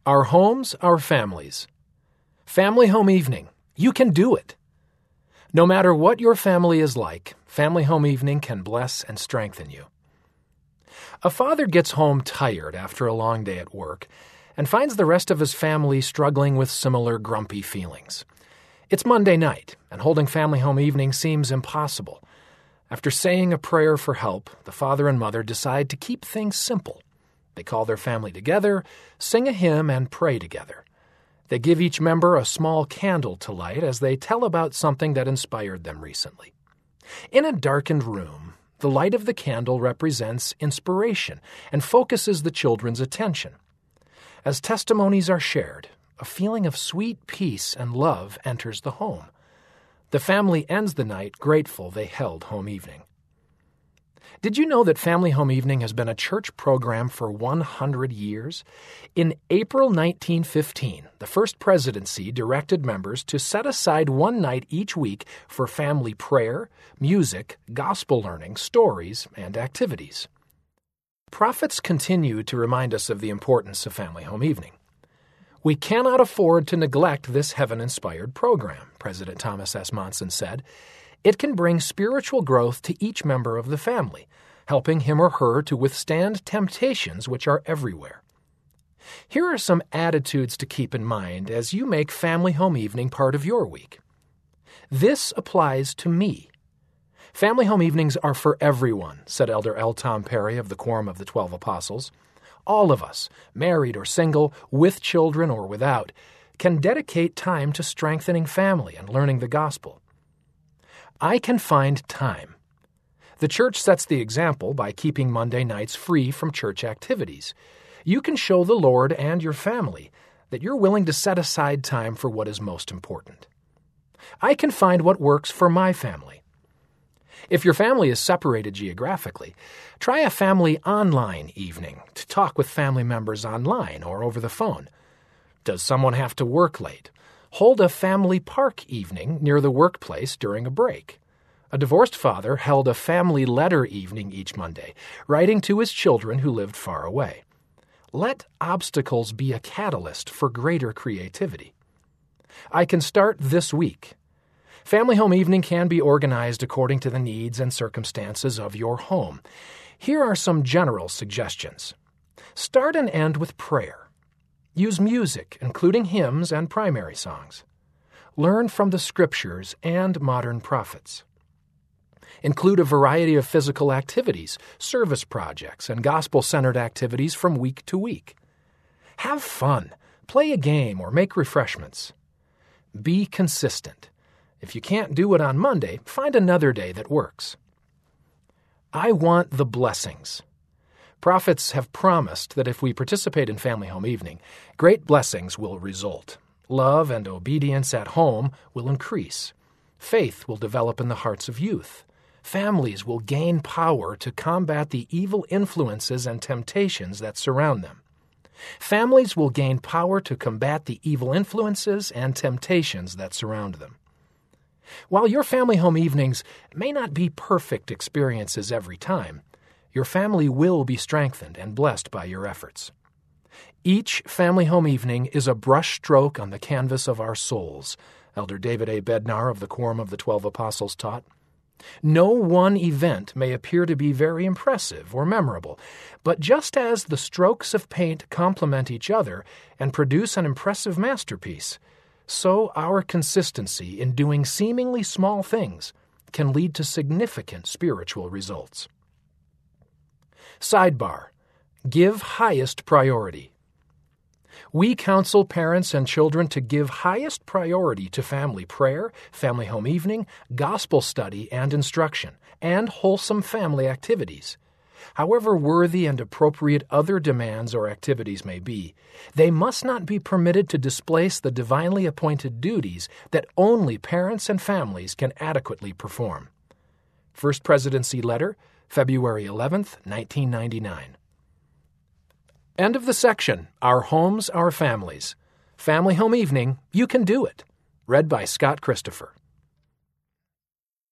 Our homes, our families. Family home evening. You can do it. No matter what your family is like, family home evening can bless and strengthen you. A father gets home tired after a long day at work and finds the rest of his family struggling with similar grumpy feelings. It's Monday night, and holding family home evening seems impossible. After saying a prayer for help, the father and mother decide to keep things simple. They call their family together, sing a hymn, and pray together. They give each member a small candle to light as they tell about something that inspired them recently. In a darkened room, the light of the candle represents inspiration and focuses the children's attention. As testimonies are shared, a feeling of sweet peace and love enters the home. The family ends the night grateful they held home evening. Did you know that Family Home Evening has been a church program for 100 years? In April 1915, the first presidency directed members to set aside one night each week for family prayer, music, gospel learning, stories, and activities. Prophets continue to remind us of the importance of Family Home Evening. We cannot afford to neglect this heaven-inspired program, President Thomas S. Monson said. It can bring spiritual growth to each member of the family, helping him or her to withstand temptations which are everywhere. Here are some attitudes to keep in mind as you make Family Home Evening part of your week. This applies to me. Family home evenings are for everyone, said Elder L. Tom Perry of the Quorum of the 12 Apostles. All of us, married or single, with children or without, can dedicate time to strengthening family and learning the gospel. I can find time. The church sets the example by keeping Monday nights free from church activities. You can show the Lord and your family that you're willing to set aside time for what is most important. I can find what works for my family. If your family is separated geographically, try a family online evening to talk with family members online or over the phone. Does someone have to work late? Hold a family park evening near the workplace during a break. A divorced father held a family letter evening each Monday, writing to his children who lived far away. Let obstacles be a catalyst for greater creativity. I can start this week. Family home evening can be organized according to the needs and circumstances of your home. Here are some general suggestions. Start and end with prayer. Use music, including hymns and primary songs. Learn from the scriptures and modern prophets. Include a variety of physical activities, service projects, and gospel-centered activities from week to week. Have fun. Play a game or make refreshments. Be consistent. If you can't do it on Monday, find another day that works. I want the blessings. Prophets have promised that if we participate in Family Home Evening, great blessings will result. Love and obedience at home will increase. Faith will develop in the hearts of youth. Families will gain power to combat the evil influences and temptations that surround them. Families will gain power to combat the evil influences and temptations that surround them. While your family home evenings may not be perfect experiences every time, your family will be strengthened and blessed by your efforts. Each family home evening is a brushstroke on the canvas of our souls, Elder David A. Bednar of the Quorum of the 12 Apostles taught. No one event may appear to be very impressive or memorable, but just as the strokes of paint complement each other and produce an impressive masterpiece, so our consistency in doing seemingly small things can lead to significant spiritual results. Sidebar: give highest priority. We counsel parents and children to give highest priority to family prayer, family home evening, gospel study and instruction, and wholesome family activities. However worthy and appropriate other demands or activities may be, they must not be permitted to displace the divinely appointed duties that only parents and families can adequately perform. First Presidency Letter, February 11th, 1999. End of the section, Our Homes, Our Families. Family Home Evening, You Can Do It. Read by Scott Christopher.